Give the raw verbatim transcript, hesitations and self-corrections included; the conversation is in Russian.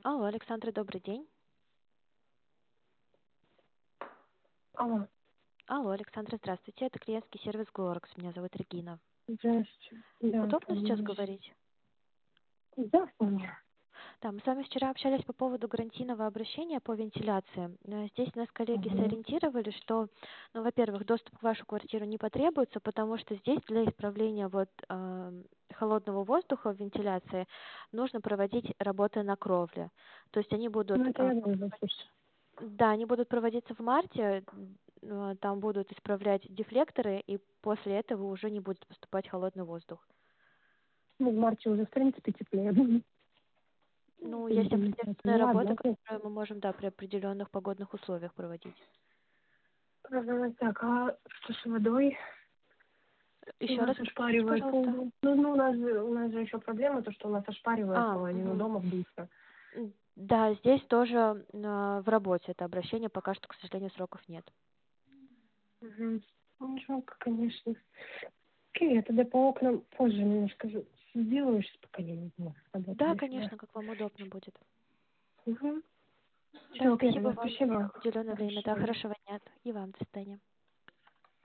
Алло, Александра, добрый день. Алло, Алло, Александра, здравствуйте. Это клиентский сервис Glorex. Меня зовут Регина. здравствуйте. Да, Удобно сейчас помню. говорить? Да, помню. Да, мы с вами вчера общались по поводу гарантийного обращения по вентиляции. Э, Здесь нас коллеги Мгм. сориентировали, что, ну, во-первых, доступ в вашу квартиру не потребуется, потому что здесь для исправления вот э, холодного воздуха в вентиляции нужно проводить работы на кровле. То есть они будут, Ну, это э, я думаю, слушай. да, они будут проводиться в марте, э, там будут исправлять дефлекторы, и после этого уже не будет поступать холодный воздух. Ну, в марте уже, в принципе, теплее. Мгм. Ну, Или есть там, это определенная не работа, одно. которую мы можем, да, при определенных погодных условиях проводить. Ага, так, а что с водой? У Еще раз нас повторите, ошпаривает пожалуйста. пол. Ну, ну, у нас же, у нас же еще проблема, то, что у нас ошпаривает А, половину мгм. дома в душе. М, да, здесь тоже э, в работе это обращение, пока что, к сожалению, сроков нет. Угу. Ну, жалко, конечно. Окей, я тогда по окнам позже немножко з- сделаю, сейчас пока я не знаю, работаю Да, до сюда. конечно, как вам удобно будет. Угу. Да, Все, окей, спасибо тогда вам за спасибо. уделенное время. Да, Хорошо. хорошего дня. И вам, до свидания.